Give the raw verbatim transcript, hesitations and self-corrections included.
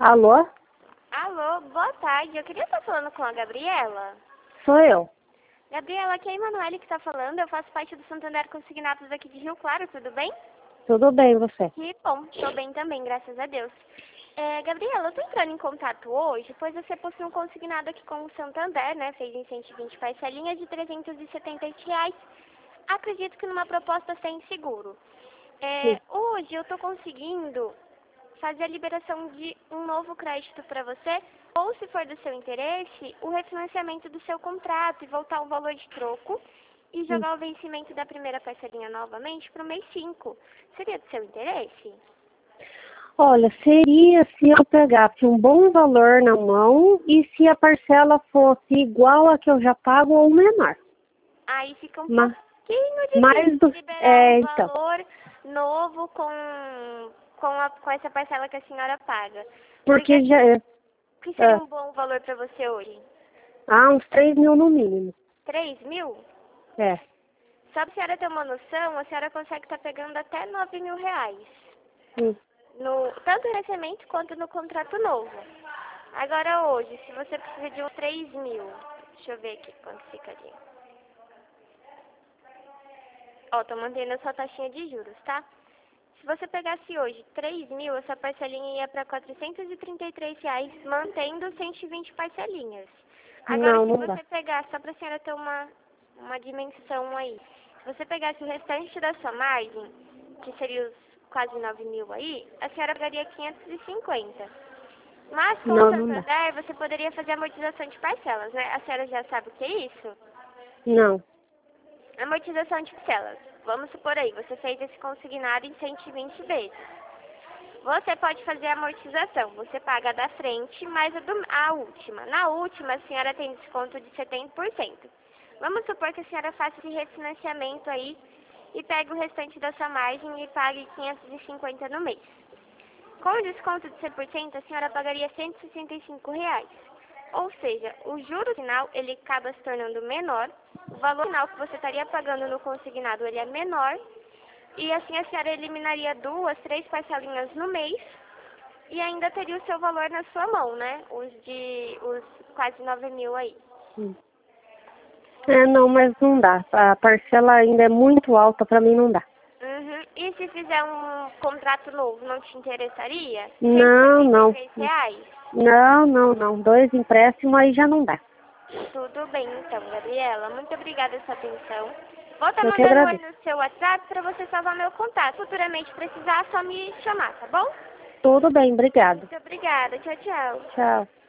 Alô? Alô, boa tarde. Eu queria estar falando com a Gabriela. Sou eu. Gabriela, aqui é a Emanuele que está falando. Eu faço parte do Santander Consignados aqui de Rio Claro, tudo bem? Tudo bem, você? Que bom, estou bem também, graças a Deus. É, Gabriela, eu estou entrando em contato hoje, pois você possui um consignado aqui com o Santander, né? Fez em cento e vinte parcelinhas de trezentos e setenta e oito reais. Acredito que numa proposta sem seguro. É, hoje eu estou conseguindo fazer a liberação de um novo crédito para você, ou se for do seu interesse, o refinanciamento do seu contrato e voltar o valor de troco e jogar o vencimento da primeira parcelinha novamente para o mês cinco. Seria do seu interesse? Olha, seria se eu pegasse um bom valor na mão e se a parcela fosse igual a que eu já pago ou menor. Aí fica um Ma pouquinho difícil mais do... liberar é, um então. valor novo com, com, a, com essa parcela que a senhora paga. Porque Porque, já é... o que seria é, um bom valor para você hoje? ah, uns três mil no mínimo. três mil? É. Só para a senhora ter uma noção, a senhora consegue estar pegando até nove mil reais. Hum. No, tanto no recebimento quanto no contrato novo. Agora hoje, se você precisa de uns três mil, deixa eu ver aqui quanto ficaria. Ó, tô mantendo a sua taxinha de juros, tá? Se você pegasse hoje três mil, essa parcelinha ia para quatrocentos e trinta e três reais, mantendo cento e vinte parcelinhas. Agora, Não, se não você dá. pegar, só para a senhora ter uma, uma dimensão aí, se você pegasse o restante da sua margem, que seria os quase nove mil aí, a senhora pagaria quinhentos e cinquenta. Mas com o Não, não dá. Santander, você poderia fazer amortização de parcelas, né? A senhora já sabe o que é isso? Não. Amortização de parcelas. Vamos supor aí, você fez esse consignado em cento e vinte vezes. Você pode fazer a amortização. Você paga a da frente mais a, do, a última. Na última, a senhora tem desconto de setenta por cento. Vamos supor que a senhora faça esse refinanciamento aí e pegue o restante da sua margem e pague quinhentos e cinquenta no mês. Com o desconto de cem por cento, a senhora pagaria cento e sessenta e cinco reais. Ou seja, o juro final ele acaba se tornando menor, o valor final que você estaria pagando no consignado ele é menor, e assim a senhora eliminaria duas, três parcelinhas no mês e ainda teria o seu valor na sua mão, né? Os de os quase nove mil aí. Hum. É, não, mas não dá. A parcela ainda é muito alta, pra mim não dá. Uhum. E se fizer um contrato novo, não te interessaria? Não, não. cento e setenta e três reais? Não, não, não. Dois empréstimos aí já não dá. Tudo bem, então, Gabriela. Muito obrigada pela sua atenção. Vou estar Eu que mandando um oi agradeço. no seu WhatsApp para você salvar meu contato. Futuramente precisar, é só me chamar, tá bom? Tudo bem, obrigado. Muito obrigada. Tchau, tchau. Tchau.